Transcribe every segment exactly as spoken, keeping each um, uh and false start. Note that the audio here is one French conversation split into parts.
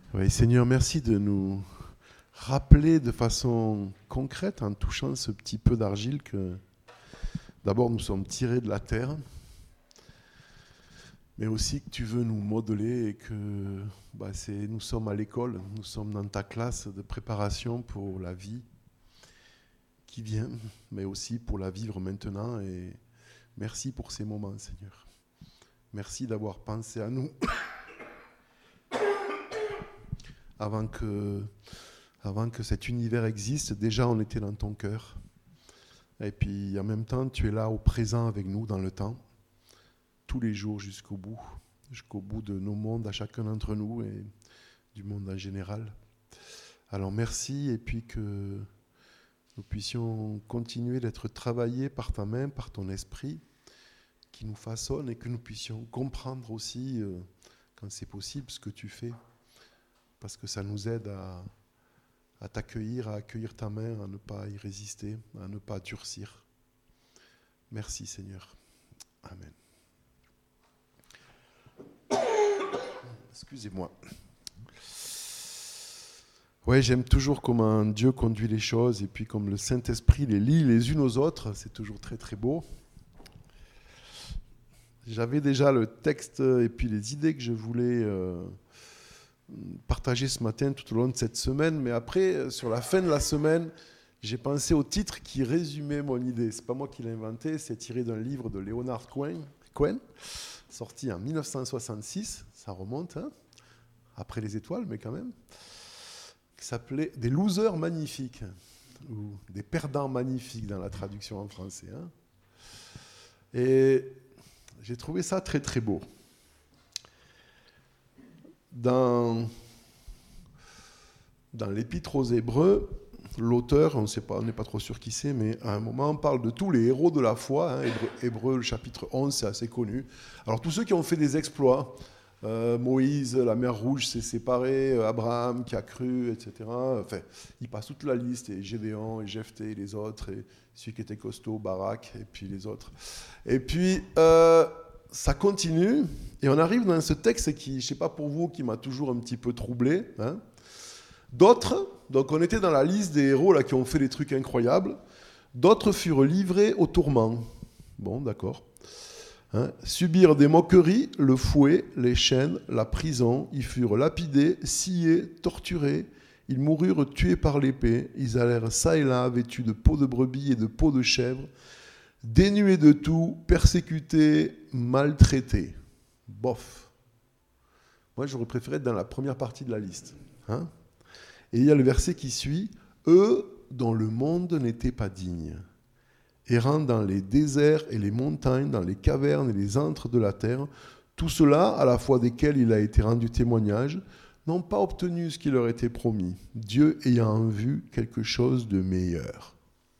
Oui, Seigneur, merci de nous rappeler de façon concrète, en touchant ce petit peu d'argile, que d'abord nous sommes tirés de la terre, mais aussi que tu veux nous modeler et que bah, c'est, nous sommes à l'école, nous sommes dans ta classe de préparation pour la vie qui vient, mais aussi pour la vivre maintenant. Et merci pour ces moments, Seigneur. Merci d'avoir pensé à nous avant que, avant que cet univers existe. Déjà, on était dans ton cœur. Et puis, en même temps, tu es là au présent avec nous dans le temps, tous les jours jusqu'au bout, jusqu'au bout de nos mondes, à chacun d'entre nous et du monde en général. Alors, merci, et puis que nous puissions continuer d'être travaillés par ta main, par ton esprit, qui nous façonne, et que nous puissions comprendre aussi, euh, quand c'est possible, ce que tu fais, parce que ça nous aide à, à t'accueillir, à accueillir ta main, à ne pas y résister, à ne pas durcir. Merci Seigneur. Amen. Excusez-moi. Ouais, j'aime toujours comment Dieu conduit les choses, et puis comme le Saint-Esprit les lie les unes aux autres, c'est toujours très très beau. J'avais déjà le texte et puis les idées que je voulais euh, partager ce matin tout au long de cette semaine, mais après, sur la fin de la semaine, j'ai pensé au titre qui résumait mon idée. C'est pas moi qui l'ai inventé, c'est tiré d'un livre de Leonard Cohen, Cohen sorti en dix-neuf cent soixante-six, ça remonte, hein, après les étoiles, mais quand même, qui s'appelait « Des losers magnifiques », ou « Des perdants magnifiques » dans la traduction en français. Hein. Et j'ai trouvé ça très très beau. Dans, dans l'Épître aux Hébreux, l'auteur, on sait pas, on n'est pas trop sûr qui c'est, mais à un moment, on parle de tous les héros de la foi. Hein, Hébreux, Hébreux, le chapitre onze, c'est assez connu. Alors, tous ceux qui ont fait des exploits, euh, Moïse, la mer Rouge s'est séparée, Abraham qui a cru, et cetera. Enfin, il passe toute la liste, et Gédéon, et Jephthé, et les autres, et celui qui était costaud, Barak, et puis les autres. Et puis, euh, ça continue, et on arrive dans ce texte qui, je ne sais pas pour vous, qui m'a toujours un petit peu troublé. Hein. D'autres, donc on était dans la liste des héros là, qui ont fait des trucs incroyables, d'autres furent livrés au tourment. Bon, d'accord. Hein. Subirent des moqueries, le fouet, les chaînes, la prison, ils furent lapidés, sciés, torturés, ils moururent tués par l'épée, ils allèrent çà et là vêtus de peau de brebis et de peau de chèvre, dénués de tout, persécutés, maltraités. Bof. Moi, j'aurais préféré être dans la première partie de la liste. Hein. Et il y a le verset qui suit. « Eux dont le monde n'était pas digne, errant dans les déserts et les montagnes, dans les cavernes et les antres de la terre, tout cela, à la fois desquels il a été rendu témoignage, n'ont pas obtenu ce qui leur était promis, Dieu ayant en vue quelque chose de meilleur. »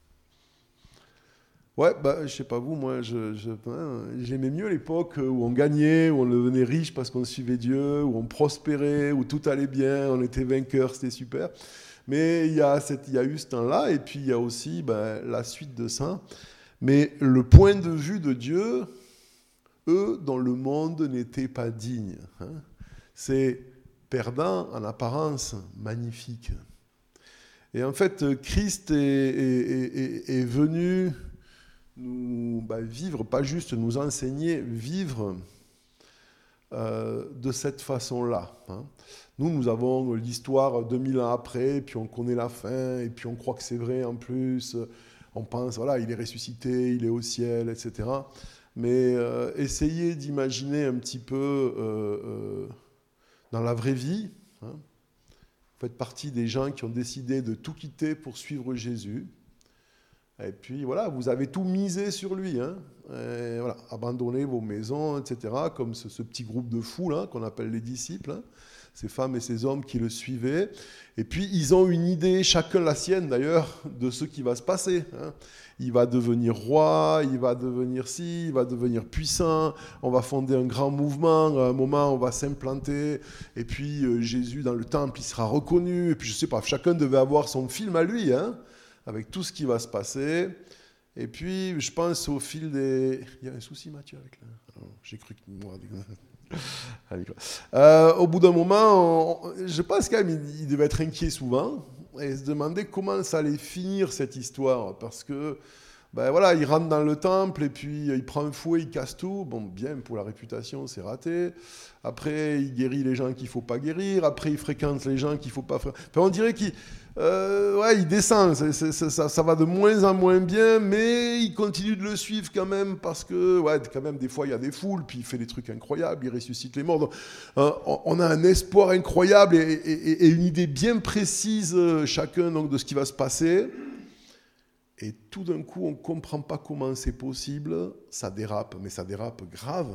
Ouais, bah, je sais pas vous, moi, je, je, hein, j'aimais mieux l'époque où on gagnait, où on devenait riche parce qu'on suivait Dieu, où on prospérait, où tout allait bien, on était vainqueur, c'était super. Mais il y a, cette, il y a eu ce temps-là, et puis il y a aussi ben, la suite de ça. Mais le point de vue de Dieu, eux, dont le monde n'était pas digne, hein, c'est perdant en apparence, magnifique. Et en fait, Christ est, est, est, est venu nous bah, vivre, pas juste nous enseigner, vivre euh, de cette façon-là. Hein. Nous, nous avons l'histoire deux mille ans après, et puis on connaît la fin, et puis on croit que c'est vrai en plus. On pense, voilà, il est ressuscité, il est au ciel, et cetera. Mais euh, essayez d'imaginer un petit peu euh, euh, dans la vraie vie. Hein. Vous faites partie des gens qui ont décidé de tout quitter pour suivre Jésus. Et puis voilà, vous avez tout misé sur lui, hein. Et voilà, abandonnez vos maisons, et cetera. Comme ce, ce petit groupe de fous là qu'on appelle les disciples, hein. Ces femmes et ces hommes qui le suivaient. Et puis ils ont une idée, chacun la sienne d'ailleurs, de ce qui va se passer. Hein. Il va devenir roi, il va devenir ci, il va devenir puissant. On va fonder un grand mouvement. À un moment, on va s'implanter. Et puis euh, Jésus dans le temple, il sera reconnu. Et puis je sais pas, chacun devait avoir son film à lui, hein, avec tout ce qui va se passer. Et puis, je pense au fil des... Il y a un souci, Mathieu, avec là. Alors, j'ai cru que moi... Euh, au bout d'un moment, on, je pense quand même il, il devait être inquiet souvent et se demander comment ça allait finir cette histoire. Parce que, ben voilà, il rentre dans le temple et puis il prend un fouet, il casse tout. Bon, bien, pour la réputation, c'est raté. Après, il guérit les gens qu'il ne faut pas guérir. Après, il fréquente les gens qu'il ne faut pas fréquenter. Enfin, on dirait qu'il euh, ouais, il descend. C'est, c'est, c'est, ça, ça va de moins en moins bien, mais il continue de le suivre quand même parce que, ouais, quand même, des fois, il y a des foules, puis il fait des trucs incroyables, il ressuscite les morts. Donc, euh, on a un espoir incroyable et, et, et une idée bien précise, euh, chacun, donc, de ce qui va se passer. Et tout d'un coup, on ne comprend pas comment c'est possible. Ça dérape, mais ça dérape grave.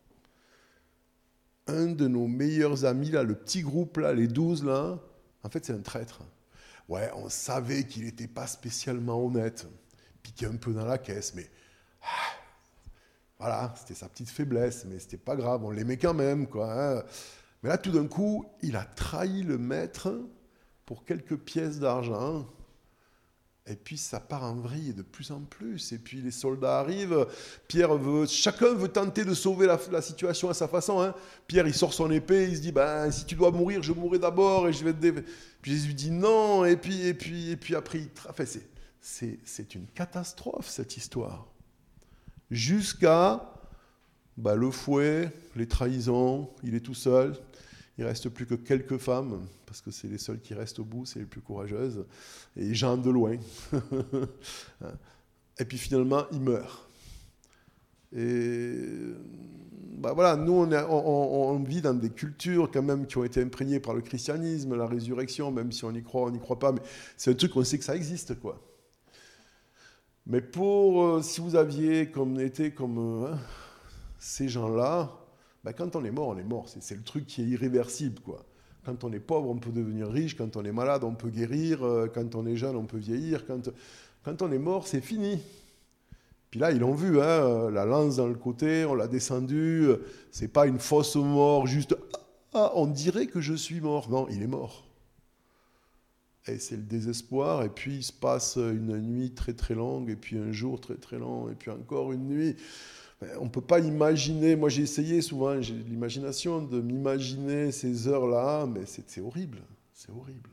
Un de nos meilleurs amis, là, le petit groupe, là, les douze, là, en fait, c'est un traître. Ouais, on savait qu'il n'était pas spécialement honnête, piqué un peu dans la caisse, mais ah, voilà, c'était sa petite faiblesse, mais c'était pas grave, on l'aimait quand même, quoi. Hein. Mais là, tout d'un coup, il a trahi le maître pour quelques pièces d'argent. Et puis ça part en vrille de plus en plus. Et puis les soldats arrivent. Pierre veut, chacun veut tenter de sauver la, la situation à sa façon. Hein. Pierre, il sort son épée, il se dit ben, si tu dois mourir, je mourrai d'abord et je vais te. Dé... Puis Jésus dit non. Et puis et puis et puis après, il tra... enfin, c'est, c'est c'est une catastrophe cette histoire. Jusqu'à ben, le fouet, les trahisons. Il est tout seul. Il ne reste plus que quelques femmes, parce que c'est les seules qui restent au bout, c'est les plus courageuses, et Jean de loin. Et puis finalement, il meurt. Et bah voilà, nous, on, est, on, on vit dans des cultures quand même qui ont été imprégnées par le christianisme, la résurrection, même si on y croit, on n'y croit pas, mais c'est un truc qu'on sait que ça existe, quoi. Mais pour, euh, si vous aviez comme été comme euh, ces gens-là, ben, quand on est mort, on est mort. C'est, c'est le truc qui est irréversible, quoi. Quand on est pauvre, on peut devenir riche. Quand on est malade, on peut guérir. Quand on est jeune, on peut vieillir. Quand, quand on est mort, c'est fini. Puis là, ils l'ont vu, hein, la lance dans le côté, on l'a descendu. C'est pas une fausse mort, juste « Ah, on dirait que je suis mort ». Non, il est mort. Et c'est le désespoir. Et puis, il se passe une nuit très, très longue, et puis un jour très, très long, et puis encore une nuit. On ne peut pas imaginer, moi j'ai essayé souvent, j'ai l'imagination de m'imaginer ces heures-là, mais c'est, c'est horrible, c'est horrible.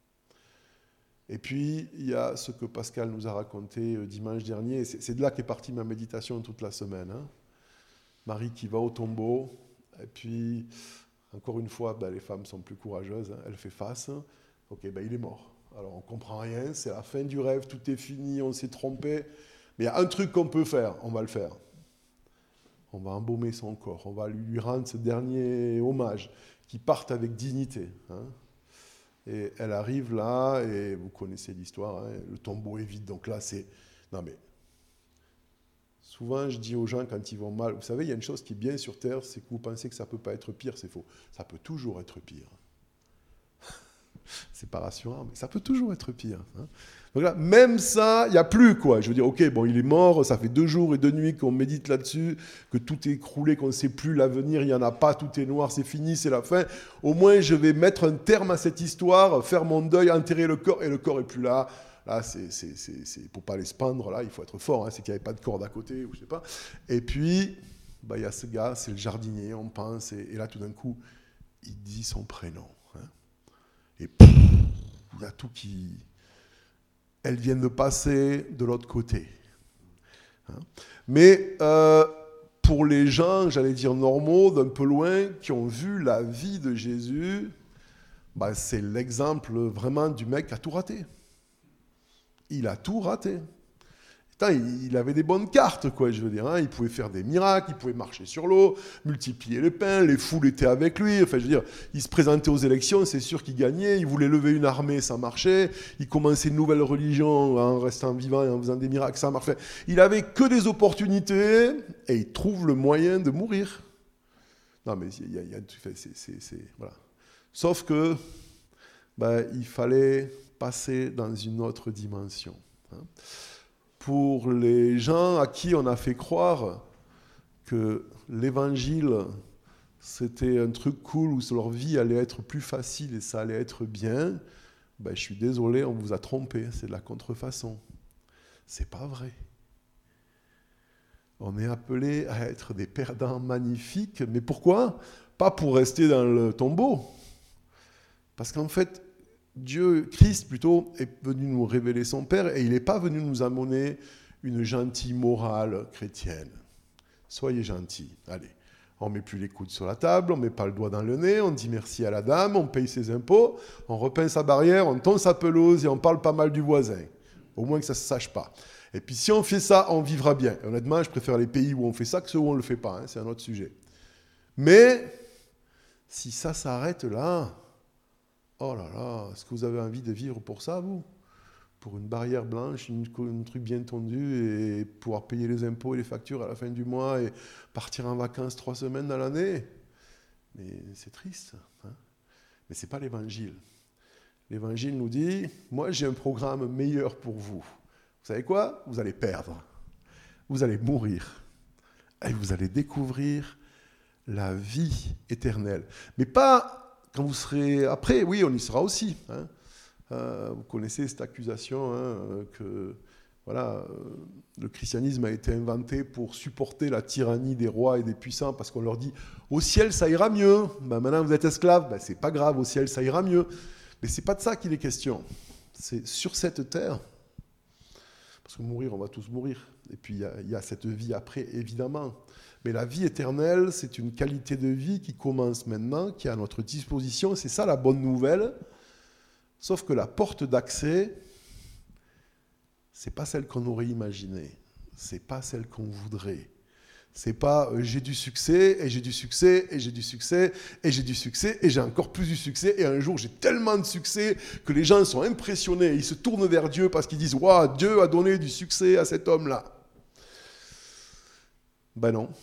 Et puis, il y a ce que Pascal nous a raconté dimanche dernier, c'est, c'est de là qu'est partie ma méditation toute la semaine. Hein. Marie qui va au tombeau, et puis, encore une fois, ben, les femmes sont plus courageuses, hein, elle fait face, ok, ben, il est mort. Alors on ne comprend rien, c'est la fin du rêve, tout est fini, on s'est trompé, mais il y a un truc qu'on peut faire, on va le faire. On va embaumer son corps, on va lui rendre ce dernier hommage, qui parte avec dignité. Hein. Et elle arrive là, et vous connaissez l'histoire, hein, le tombeau est vide, donc là c'est... Non mais, souvent je dis aux gens quand ils vont mal, vous savez, il y a une chose qui est bien sur Terre, c'est que vous pensez que ça ne peut pas être pire, c'est faux. Ça peut toujours être pire. C'est pas rassurant, mais ça peut toujours être pire. Hein. Donc là, même ça, il n'y a plus, quoi. Je veux dire, ok, bon, il est mort, ça fait deux jours et deux nuits qu'on médite là-dessus, que tout est écroulé, qu'on ne sait plus l'avenir, il n'y en a pas, tout est noir, c'est fini, c'est la fin. Au moins, je vais mettre un terme à cette histoire, faire mon deuil, enterrer le corps, et le corps n'est plus là. Là, c'est, c'est, c'est, c'est pour ne pas les se pendre, là, il faut être fort, hein, c'est qu'il n'y avait pas de corde à côté, ou je sais pas. Et puis, bah, il y a ce gars, c'est le jardinier, on pense, et, et là, tout d'un coup, il dit son prénom. Hein. Et pff, il y a tout qui... Elles viennent de passer de l'autre côté. Hein. Mais euh, pour les gens, j'allais dire normaux, d'un peu loin, qui ont vu la vie de Jésus, bah, c'est l'exemple vraiment du mec qui a tout raté. Il a tout raté. Putain, il avait des bonnes cartes, quoi, je veux dire. Hein. Il pouvait faire des miracles, il pouvait marcher sur l'eau, multiplier les pains, les foules étaient avec lui. Enfin, je veux dire, il se présentait aux élections, c'est sûr qu'il gagnait. Il voulait lever une armée, ça marchait. Il commençait une nouvelle religion en restant vivant et en faisant des miracles, ça marchait. Il avait que des opportunités et il trouve le moyen de mourir. Non, mais il y a, il y a c'est, c'est, c'est, voilà. Sauf que, ben, il fallait passer dans une autre dimension. Hein. Pour les gens à qui on a fait croire que l'évangile, c'était un truc cool où leur vie allait être plus facile et ça allait être bien, ben, je suis désolé, on vous a trompé, c'est de la contrefaçon. C'est pas vrai. On est appelé à être des perdants magnifiques, mais pourquoi ? pas pour rester dans le tombeau. Parce qu'en fait, Dieu, Christ plutôt, est venu nous révéler son Père et il n'est pas venu nous amener une gentille morale chrétienne. Soyez gentils, allez. On ne met plus les coudes sur la table, on ne met pas le doigt dans le nez, on dit merci à la dame, on paye ses impôts, on repeint sa barrière, on tond sa pelouse et on parle pas mal du voisin. Au moins que ça ne se sache pas. Et puis si on fait ça, on vivra bien. Et honnêtement, je préfère les pays où on fait ça que ceux où on ne le fait pas. Hein, c'est un autre sujet. Mais si ça s'arrête là, oh là là, est-ce que vous avez envie de vivre pour ça, vous ? Pour une barrière blanche, une, un truc bien tendu et pouvoir payer les impôts et les factures à la fin du mois et partir en vacances trois semaines dans l'année. Mais c'est triste. Hein, mais ce n'est pas l'évangile. L'évangile nous dit, moi j'ai un programme meilleur pour vous. Vous savez quoi ? Vous allez perdre. Vous allez mourir. Et vous allez découvrir la vie éternelle. Mais pas quand vous serez après, oui, on y sera aussi. Hein. Euh, vous connaissez cette accusation hein, que voilà, euh, le christianisme a été inventé pour supporter la tyrannie des rois et des puissants parce qu'on leur dit au ciel ça ira mieux. Ben, maintenant vous êtes esclaves, ben, c'est pas grave, au ciel ça ira mieux. Mais c'est pas de ça qu'il est question. C'est sur cette terre, parce que mourir, on va tous mourir. Et puis il y, y a cette vie après, évidemment. Mais la vie éternelle, c'est une qualité de vie qui commence maintenant, qui est à notre disposition. C'est ça la bonne nouvelle. Sauf que la porte d'accès, c'est pas celle qu'on aurait imaginée. C'est pas celle qu'on voudrait. C'est pas euh, j'ai du succès, et j'ai du succès, et j'ai du succès, et j'ai du succès, et j'ai encore plus du succès, et un jour j'ai tellement de succès que les gens sont impressionnés, ils se tournent vers Dieu parce qu'ils disent « Waouh, Dieu a donné du succès à cet homme-là ». Ben non,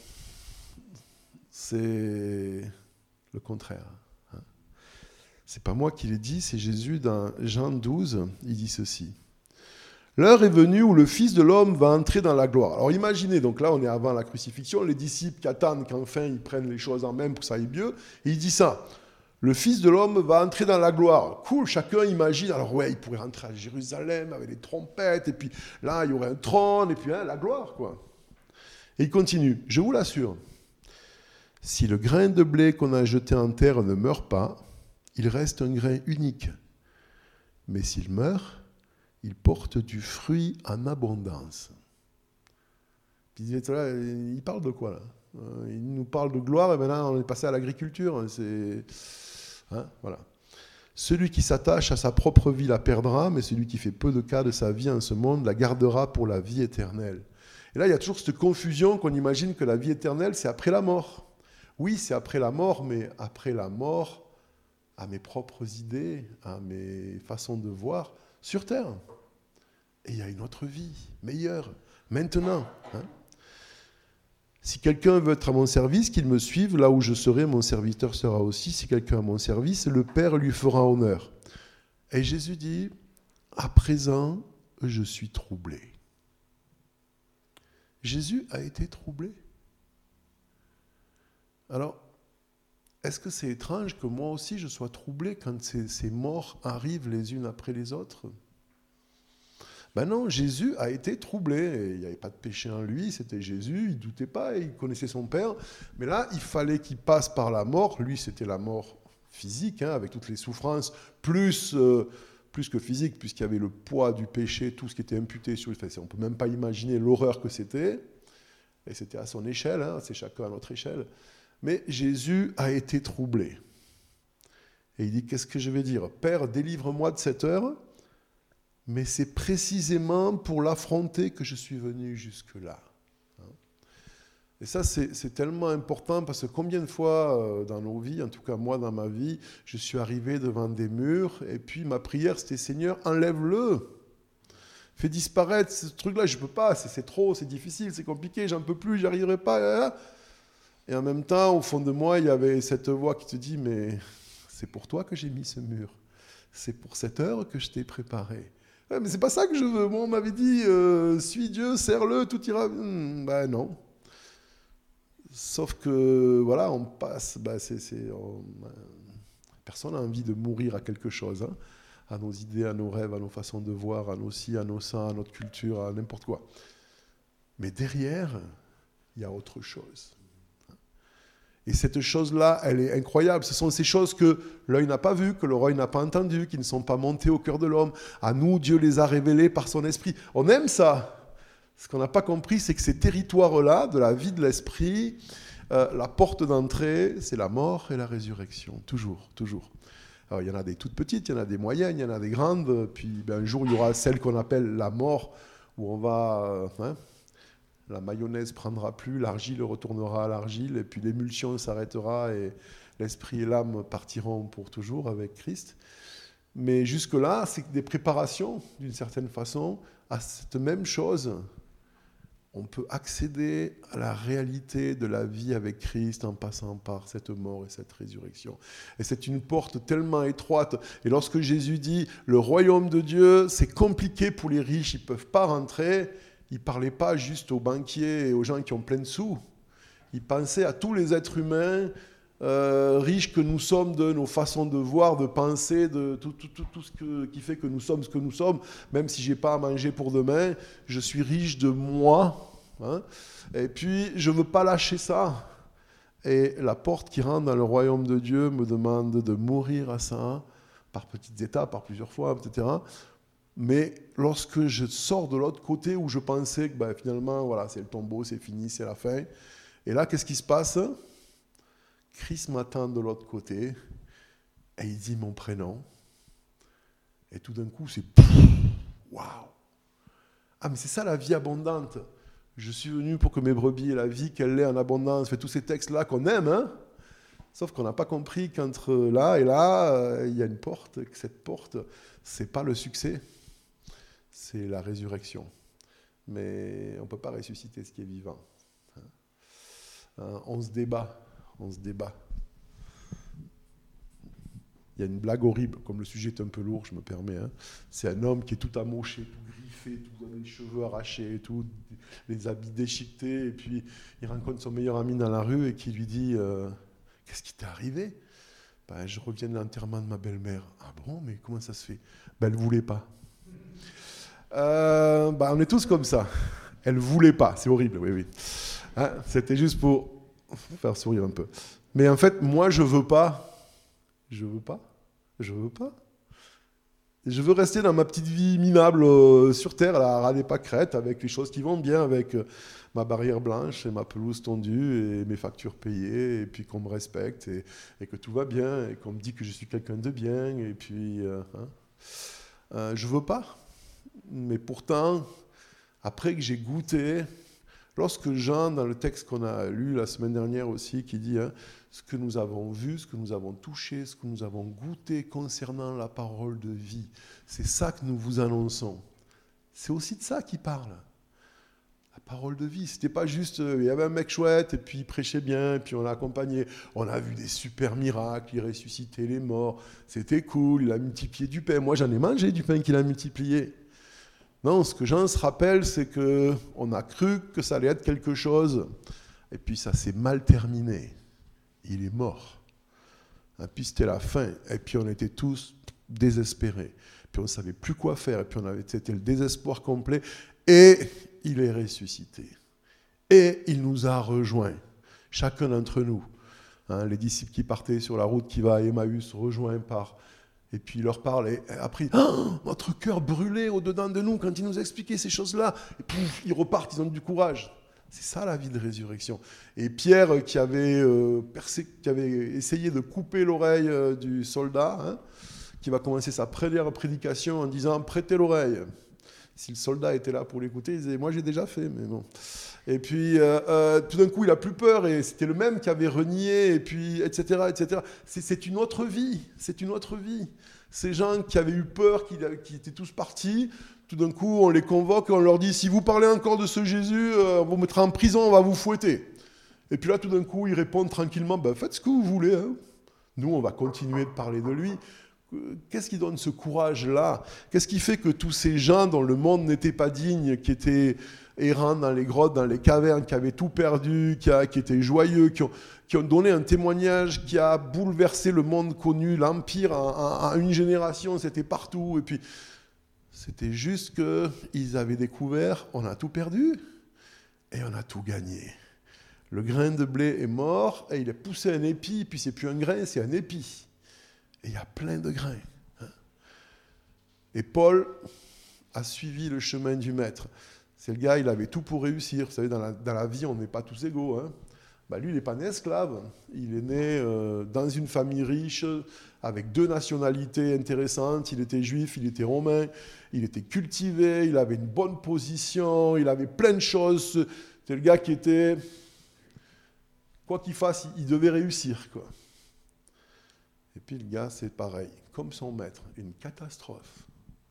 c'est le contraire. C'est pas moi qui l'ai dit, c'est Jésus dans Jean douze, il dit ceci. L'heure est venue où le Fils de l'homme va entrer dans la gloire. Alors imaginez, donc là on est avant la crucifixion, les disciples qui attendent qu'enfin ils prennent les choses en main pour que ça aille mieux, et il dit ça. Le Fils de l'homme va entrer dans la gloire. Cool, chacun imagine, alors ouais, il pourrait rentrer à Jérusalem avec les trompettes, et puis là il y aurait un trône, et puis hein, la gloire quoi. Et il continue, je vous l'assure, si le grain de blé qu'on a jeté en terre ne meurt pas, il reste un grain unique. Mais s'il meurt, il porte du fruit en abondance. Puis, là, il parle de quoi là ? Il nous parle de gloire et maintenant on est passé à l'agriculture. C'est... Hein, voilà. Celui qui s'attache à sa propre vie la perdra, mais celui qui fait peu de cas de sa vie en ce monde la gardera pour la vie éternelle. Et là, il y a toujours cette confusion qu'on imagine que la vie éternelle, c'est après la mort. Oui, c'est après la mort, mais après la mort, à mes propres idées, à mes façons de voir sur Terre. Et il y a une autre vie, meilleure, maintenant. Hein. Si quelqu'un veut être à mon service, qu'il me suive, là où je serai, mon serviteur sera aussi. Si quelqu'un est à mon service, le Père lui fera honneur. Et Jésus dit, à présent, je suis troublé. Jésus a été troublé. Alors, est-ce que c'est étrange que moi aussi je sois troublé quand ces, ces morts arrivent les unes après les autres ? Ben non, Jésus a été troublé. Il n'y avait pas de péché en lui, c'était Jésus, il ne doutait pas, il connaissait son Père. Mais là, il fallait qu'il passe par la mort. Lui, c'était la mort physique, hein, avec toutes les souffrances, plus, euh, plus que physique, puisqu'il y avait le poids du péché, tout ce qui était imputé sur lui. Enfin, on ne peut même pas imaginer l'horreur que c'était. Et c'était à son échelle, hein, c'est chacun à notre échelle. Mais Jésus a été troublé. Et il dit, qu'est-ce que je vais dire ? Père, délivre-moi de cette heure, mais c'est précisément pour l'affronter que je suis venu jusque-là. Et ça, c'est, c'est tellement important, parce que combien de fois dans nos vies, en tout cas moi dans ma vie, je suis arrivé devant des murs, et puis ma prière, c'était « Seigneur, enlève-le ». Fais disparaître ce truc-là, je ne peux pas, c'est, c'est trop, c'est difficile, c'est compliqué, j'en peux plus, j'y arriverai pas. Et en même temps, au fond de moi, il y avait cette voix qui te dit, mais c'est pour toi que j'ai mis ce mur. C'est pour cette heure que je t'ai préparé. Ouais, mais c'est pas ça que je veux. Moi, on m'avait dit, euh, suis Dieu, serre-le, tout ira. Hmm, ben non. Sauf que, voilà, on passe. Ben c'est, c'est, on, ben, personne n'a envie de mourir à quelque chose, hein, à nos idées, à nos rêves, à nos façons de voir, à nos si, à nos ça, à notre culture, à n'importe quoi. Mais derrière, il y a autre chose. Et cette chose-là, elle est incroyable. Ce sont ces choses que l'œil n'a pas vues, que l'oreille n'a pas entendues, qui ne sont pas montées au cœur de l'homme. À nous, Dieu les a révélées par son esprit. On aime ça. Ce qu'on n'a pas compris, c'est que ces territoires-là, de la vie de l'esprit, euh, la porte d'entrée, c'est la mort et la résurrection. Toujours, toujours. Alors, il y en a des toutes petites, il y en a des moyennes, il y en a des grandes. Puis ben, un jour, il y aura celle qu'on appelle la mort, où on va... Euh, hein, la mayonnaise prendra plus, l'argile retournera à l'argile, et puis l'émulsion s'arrêtera, et l'esprit et l'âme partiront pour toujours avec Christ. Mais jusque-là, c'est des préparations, d'une certaine façon, à cette même chose. On peut accéder à la réalité de la vie avec Christ en passant par cette mort et cette résurrection. Et c'est une porte tellement étroite. Et lorsque Jésus dit « le royaume de Dieu, c'est compliqué pour les riches, ils ne peuvent pas rentrer », il ne parlait pas juste aux banquiers et aux gens qui ont plein de sous. Il pensait à tous les êtres humains euh, riches que nous sommes de nos façons de voir, de penser, de tout, tout, tout, tout ce que, qui fait que nous sommes ce que nous sommes. Même si je n'ai pas à manger pour demain, je suis riche de moi. Hein, et puis, je ne veux pas lâcher ça. Et la porte qui rentre dans le royaume de Dieu me demande de mourir à ça, par petites étapes, par plusieurs fois, et cetera. Mais lorsque je sors de l'autre côté où je pensais que ben, finalement, voilà, c'est le tombeau, c'est fini, c'est la fin. Et là, qu'est-ce qui se passe ? Christ m'attend de l'autre côté et il dit mon prénom. Et tout d'un coup, c'est waouh ! Ah, mais c'est ça la vie abondante. Je suis venu pour que mes brebis aient la vie qu'elle ait en abondance. Fait tous ces textes-là qu'on aime, hein ? Sauf qu'on n'a pas compris qu'entre là et là, euh, il y a une porte, que cette porte, c'est pas le succès. C'est la résurrection. Mais on ne peut pas ressusciter ce qui est vivant. On se débat. On se débat. Il y a une blague horrible, comme le sujet est un peu lourd, je me permets. Hein. C'est un homme qui est tout amoché, tout griffé, tout avec les cheveux arrachés, tout, les habits déchiquetés. Et puis, il rencontre son meilleur ami dans la rue et qui lui dit euh, « Qu'est-ce qui t'est arrivé ?» Ben, je reviens de l'enterrement de ma belle-mère. « Ah bon, mais comment ça se fait ?» Ben, elle ne voulait pas. Euh, bah on est tous comme ça. Elle ne voulait pas, c'est horrible, oui, oui. Hein, c'était juste pour faire sourire un peu. Mais en fait, moi, je ne veux pas. Je ne veux pas. Je ne veux pas. Je veux rester dans ma petite vie minable euh, sur Terre, à la ras des pâquerettes, avec les choses qui vont bien, avec euh, ma barrière blanche et ma pelouse tondue et mes factures payées, et puis qu'on me respecte et, et que tout va bien, et qu'on me dit que je suis quelqu'un de bien, et puis... Euh, hein, euh, je ne veux pas. Mais pourtant, après que j'ai goûté, lorsque Jean, dans le texte qu'on a lu la semaine dernière aussi, qui dit hein, ce que nous avons vu, ce que nous avons touché, ce que nous avons goûté concernant la parole de vie, c'est ça que nous vous annonçons. C'est aussi de ça qu'il parle. La parole de vie, c'était pas juste, euh, il y avait un mec chouette, et puis il prêchait bien, et puis on l'a accompagné. On a vu des super miracles, il ressuscitait les morts, c'était cool, il a multiplié du pain. Moi, j'en ai mangé du pain qu'il a multiplié. Non, ce que Jean se rappelle, c'est qu'on a cru que ça allait être quelque chose, et puis ça s'est mal terminé. Il est mort. Et puis c'était la fin, et puis on était tous désespérés. Puis on ne savait plus quoi faire, et puis on avait, c'était le désespoir complet, et il est ressuscité. Et il nous a rejoints, chacun d'entre nous. Hein, les disciples qui partaient sur la route qui va à Emmaüs, rejoints par... Et puis il leur parle, et après, oh, notre cœur brûlait au-dedans de nous quand il nous expliquait ces choses-là. Et puis ils repartent, ils ont du courage. C'est ça la vie de résurrection. Et Pierre, qui avait, euh, percé, qui avait essayé de couper l'oreille euh, du soldat, hein, qui va commencer sa première prédication en disant « prêtez l'oreille ». Si le soldat était là pour l'écouter, il disait « moi j'ai déjà fait », mais bon. Et puis euh, euh, tout d'un coup, il n'a plus peur, et c'était le même qui avait renié, et puis, et cetera, et cetera. C'est, c'est une autre vie, c'est une autre vie. Ces gens qui avaient eu peur, qui, qui étaient tous partis, tout d'un coup, on les convoque et on leur dit « si vous parlez encore de ce Jésus, euh, on vous mettra en prison, on va vous fouetter ». Et puis là, tout d'un coup, ils répondent tranquillement ben, « faites ce que vous voulez, hein. Nous, on va continuer de parler de lui ». Qu'est-ce qui donne ce courage-là ? Qu'est-ce qui fait que tous ces gens dont le monde n'était pas digne, qui étaient errants dans les grottes, dans les cavernes, qui avaient tout perdu, qui, a, qui étaient joyeux, qui ont, qui ont donné un témoignage qui a bouleversé le monde connu, l'Empire en, en, en une génération, c'était partout. Et puis, c'était juste qu'ils avaient découvert, on a tout perdu et on a tout gagné. Le grain de blé est mort et il a poussé un épi, puis c'est plus un grain, c'est un épi. Et il y a plein de grains. Hein. Et Paul a suivi le chemin du maître. C'est le gars, il avait tout pour réussir. Vous savez, dans la, dans la vie, on n'est pas tous égaux. Hein. Bah, lui, il n'est pas né esclave. Il est né euh, dans une famille riche, avec deux nationalités intéressantes. Il était juif, il était romain, il était cultivé, il avait une bonne position, il avait plein de choses. C'est le gars qui était... Quoi qu'il fasse, il devait réussir, quoi. Et puis le gars, c'est pareil, comme son maître, une catastrophe.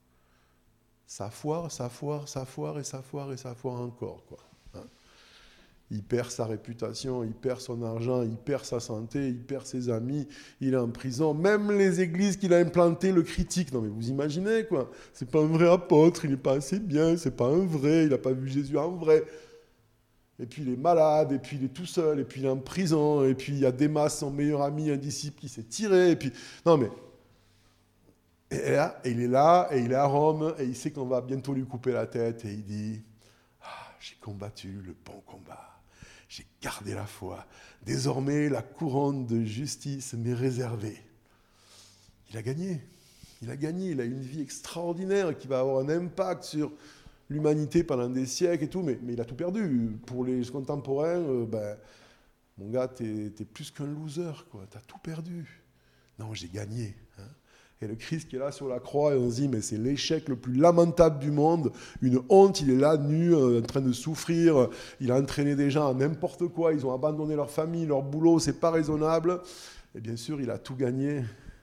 Ça foire, ça foire, ça foire, et ça foire, et ça foire encore, quoi. Hein. Il perd sa réputation, il perd son argent, il perd sa santé, il perd ses amis, il est en prison. Même les églises qu'il a implantées le critiquent. Non mais vous imaginez, quoi. C'est pas un vrai apôtre, il n'est pas assez bien, c'est pas un vrai, il n'a pas vu Jésus en vrai. Et puis il est malade, et puis il est tout seul, et puis il est en prison, et puis il y a Démas, son meilleur ami, un disciple qui s'est tiré, et puis... Non mais... Et, là, et il est là, et il est à Rome, et il sait qu'on va bientôt lui couper la tête, et il dit ah, « J'ai combattu le bon combat, j'ai gardé la foi, désormais la couronne de justice m'est réservée. » Il a gagné, il a gagné, il a une vie extraordinaire qui va avoir un impact sur... l'humanité pendant des siècles et tout, mais, mais il a tout perdu. Pour les contemporains, euh, ben, mon gars, t'es, t'es plus qu'un loser, quoi. T'as tout perdu. Non, j'ai gagné. Hein. Et le Christ qui est là sur la croix, et on se dit, mais c'est l'échec le plus lamentable du monde, une honte, il est là, nu, euh, en train de souffrir, il a entraîné des gens à n'importe quoi, ils ont abandonné leur famille, leur boulot, c'est pas raisonnable. Et bien sûr, il a tout gagné.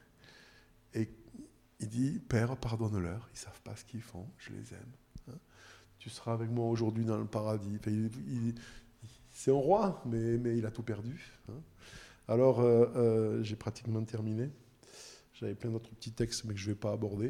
Et il dit, Père, pardonne-leur, ils savent pas ce qu'ils font, je les aime. Tu seras avec moi aujourd'hui dans le paradis. Enfin, il, il, c'est un roi, mais, mais il a tout perdu. Hein. Alors, euh, euh, j'ai pratiquement terminé. J'avais plein d'autres petits textes, mais que je ne vais pas aborder.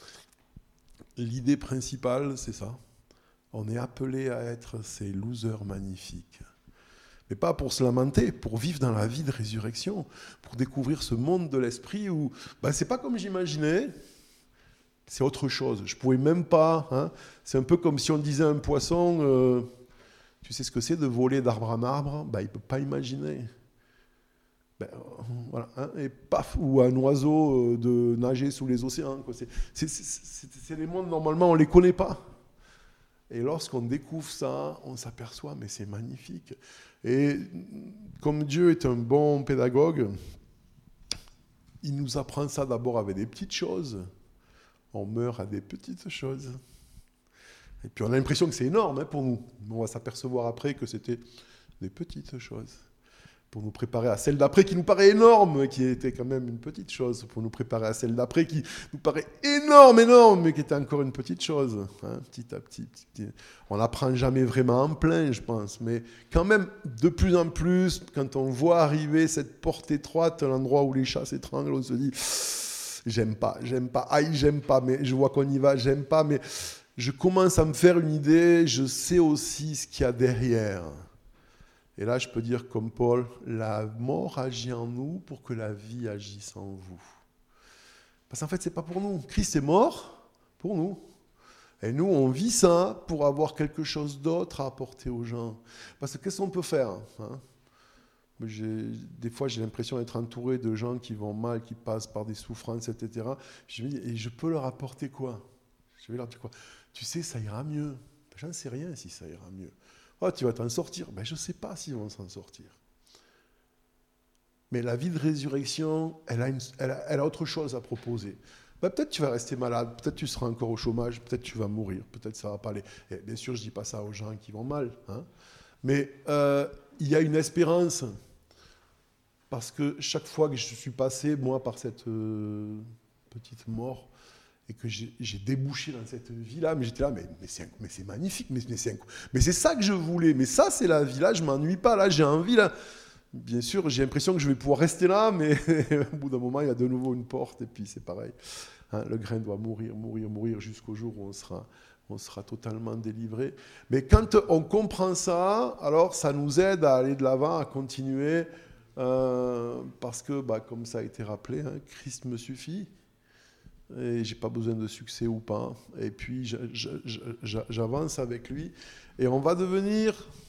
L'idée principale, c'est ça. On est appelé à être ces losers magnifiques. Mais pas pour se lamenter, pour vivre dans la vie de résurrection, pour découvrir ce monde de l'esprit où ben, c'est pas comme j'imaginais. C'est autre chose. Je ne pouvais même pas... Hein, c'est un peu comme si on disait à un poisson, euh, tu sais ce que c'est de voler d'arbre en arbre? Ben, il ne peut pas imaginer. Ben, voilà, hein, et paf, ou un oiseau euh, de nager sous les océans. Quoi. C'est, c'est, c'est, c'est, c'est des mondes, normalement, on ne les connaît pas. Et lorsqu'on découvre ça, on s'aperçoit, mais c'est magnifique. Et comme Dieu est un bon pédagogue, il nous apprend ça d'abord avec des petites choses. On meurt à des petites choses. Et puis on a l'impression que c'est énorme hein, pour nous. On va s'apercevoir après que c'était des petites choses. Pour nous préparer à celle d'après qui nous paraît énorme, qui était quand même une petite chose. Pour nous préparer à celle d'après qui nous paraît énorme, énorme, mais qui était encore une petite chose. Hein, petit à petit, petit, petit. On n'apprend jamais vraiment en plein, je pense. Mais quand même, de plus en plus, quand on voit arriver cette porte étroite, l'endroit où les chats s'étranglent, on se dit... J'aime pas, j'aime pas, aïe, j'aime pas, mais je vois qu'on y va, j'aime pas, mais je commence à me faire une idée, je sais aussi ce qu'il y a derrière. Et là, je peux dire comme Paul, la mort agit en nous pour que la vie agisse en vous. Parce qu'en fait, c'est pas pour nous. Christ est mort pour nous. Et nous, on vit ça pour avoir quelque chose d'autre à apporter aux gens. Parce que qu'est-ce qu'on peut faire hein J'ai, des fois, j'ai l'impression d'être entouré de gens qui vont mal, qui passent par des souffrances, et cetera. Je me dis, et je peux leur apporter quoi? Je vais leur dire quoi? Tu sais, ça ira mieux. Ben, j'en sais rien si ça ira mieux. Oh, tu vas t'en sortir. Ben, je ne sais pas s'ils vont s'en sortir. Mais la vie de résurrection, elle a, une, elle a, elle a autre chose à proposer. Ben, peut-être tu vas rester malade, peut-être tu seras encore au chômage, peut-être tu vas mourir, peut-être ça ne va pas aller. Et bien sûr, je ne dis pas ça aux gens qui vont mal. Hein. Mais euh, il y a une espérance. Parce que chaque fois que je suis passé, moi, par cette euh, petite mort, et que j'ai, j'ai débouché dans cette vie-là, mais j'étais là, mais, mais, c'est, mais c'est magnifique, mais, mais, c'est, mais c'est ça que je voulais, mais ça, c'est la vie, là, je ne m'ennuie pas, là, j'ai envie, là. Bien sûr, j'ai l'impression que je vais pouvoir rester là, mais au bout d'un moment, il y a de nouveau une porte, et puis c'est pareil. Hein, le grain doit mourir, mourir, mourir, jusqu'au jour où on sera... on sera totalement délivré. Mais quand on comprend ça, alors ça nous aide à aller de l'avant, à continuer, euh, parce que, bah, comme ça a été rappelé, hein, Christ me suffit, et j'ai pas besoin de succès ou pas. Et puis, je, je, je, j'avance avec lui, et on va devenir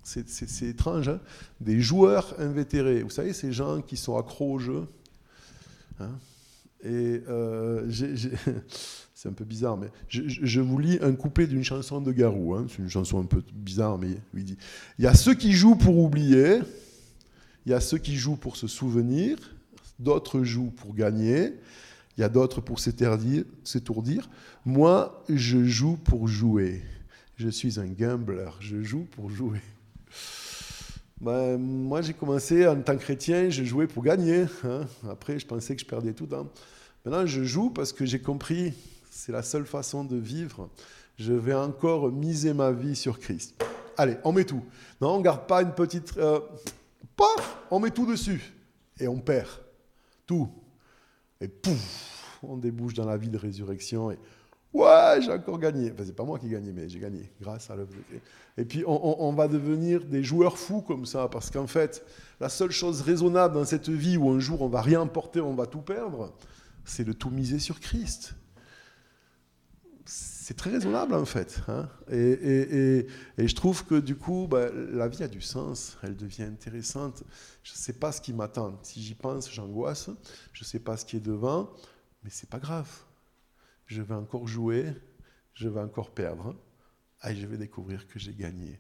C'est, c'est, c'est étrange, hein, des joueurs invétérés. Vous savez, ces gens qui sont accros au jeu. Hein, et euh, j'ai, j'ai, c'est un peu bizarre, mais je, je vous lis un couplet d'une chanson de Garou. Hein, c'est une chanson un peu bizarre, mais il dit « Il y a ceux qui jouent pour oublier, il y a ceux qui jouent pour se souvenir, d'autres jouent pour gagner, il y a d'autres pour s'étourdir. Moi, je joue pour jouer. Je suis un gambler, je joue pour jouer. » Ben, moi, j'ai commencé en tant que chrétien, je jouais pour gagner. Hein. Après, je pensais que je perdais tout le temps. Maintenant, je joue parce que j'ai compris, c'est la seule façon de vivre. Je vais encore miser ma vie sur Christ. Allez, on met tout. Non, on ne garde pas une petite... Euh, paf, on met tout dessus. Et on perd. Tout. Et pouf, on débouche dans la vie de résurrection. Et ouais, j'ai encore gagné. Enfin, c'est pas moi qui ai gagné, mais j'ai gagné grâce à l'œuvre de Christ. Et puis, on, on, on va devenir des joueurs fous comme ça, parce qu'en fait, la seule chose raisonnable dans cette vie où un jour on va rien emporter, on va tout perdre, c'est de tout miser sur Christ. C'est très raisonnable en fait. Hein. Et, et, et, et je trouve que du coup, bah, la vie a du sens, elle devient intéressante. Je ne sais pas ce qui m'attend. Si j'y pense, j'angoisse. Je ne sais pas ce qui est devant, mais c'est pas grave. Je vais encore jouer, je vais encore perdre. Ah, et je vais découvrir que j'ai gagné.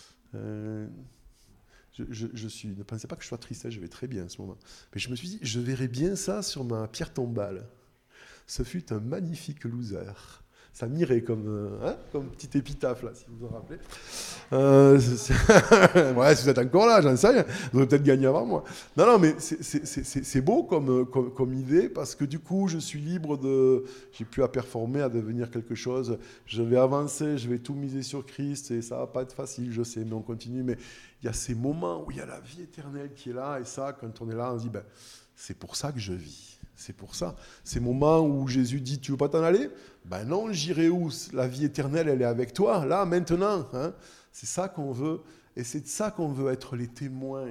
Euh, je, je, je suis, ne pensez pas que je sois triste, je vais très bien en ce moment. Mais je me suis dit, je verrai bien ça sur ma pierre tombale. Ce fut un magnifique loser. Ça m'irait comme, hein, comme petite épitaphe, là, si vous vous en rappelez. Euh, c'est, c'est... ouais, si vous êtes encore là, j'en sais rien. Vous aurez peut-être gagné avant moi. Non, non, mais c'est, c'est, c'est, c'est beau comme, comme, comme idée, parce que du coup, je suis libre de... J'ai plus à performer, à devenir quelque chose. Je vais avancer, je vais tout miser sur Christ, et ça va pas être facile, je sais, mais on continue. Mais il y a ces moments où il y a la vie éternelle qui est là, et ça, quand on est là, on se dit, ben, c'est pour ça que je vis. C'est pour ça. Ces moments où Jésus dit, tu veux pas t'en aller ? Ben non, j'irai où ? La vie éternelle, elle est avec toi, là, maintenant. Hein ? C'est ça qu'on veut. Et c'est de ça qu'on veut être les témoins.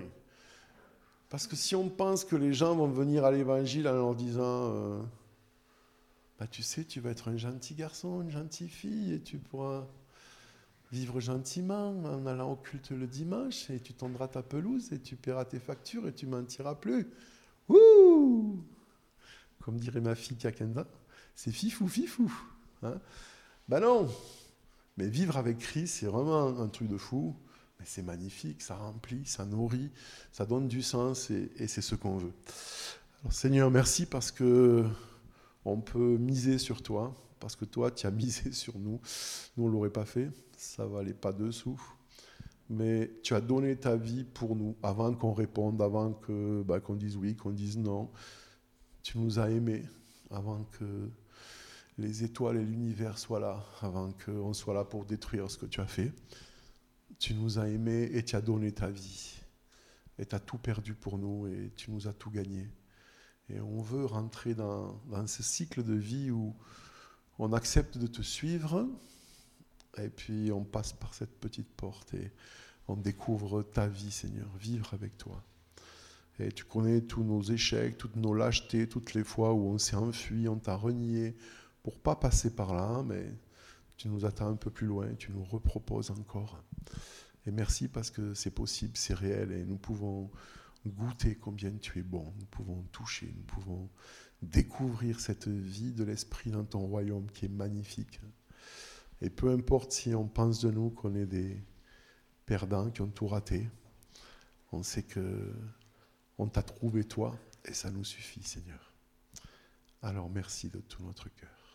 Parce que si on pense que les gens vont venir à l'évangile en leur disant, euh, ben tu sais, tu vas être un gentil garçon, une gentille fille, et tu pourras vivre gentiment en allant au culte le dimanche, et tu tondras ta pelouse, et tu paieras tes factures, et tu mentiras plus. Ouh ! Comme dirait ma fille qui a quinze ans, c'est fifou, fifou. Hein, ben non, mais vivre avec Christ, c'est vraiment un truc de fou. Mais c'est magnifique, ça remplit, ça nourrit, ça donne du sens et, et c'est ce qu'on veut. Alors, Seigneur, merci parce que on peut miser sur toi, parce que toi, tu as misé sur nous. Nous, on ne l'aurait pas fait, ça ne valait pas deux sous. Mais tu as donné ta vie pour nous, avant qu'on réponde, avant que, bah, qu'on dise oui, qu'on dise non. Tu nous as aimés avant que les étoiles et l'univers soient là, avant qu'on soit là pour détruire ce que tu as fait. Tu nous as aimés et tu as donné ta vie. Et tu as tout perdu pour nous et tu nous as tout gagné. Et on veut rentrer dans, dans ce cycle de vie où on accepte de te suivre et puis on passe par cette petite porte et on découvre ta vie, Seigneur, vivre avec toi. Et tu connais tous nos échecs, toutes nos lâchetés, toutes les fois où on s'est enfui, on t'a renié pour ne pas passer par là, mais tu nous attends un peu plus loin, tu nous reproposes encore. Et merci parce que c'est possible, c'est réel, et nous pouvons goûter combien tu es bon, nous pouvons toucher, nous pouvons découvrir cette vie de l'esprit dans ton royaume qui est magnifique. Et peu importe si on pense de nous qu'on est des perdants qui ont tout raté, on sait que on t'a trouvé toi, et ça nous suffit, Seigneur. Alors merci de tout notre cœur.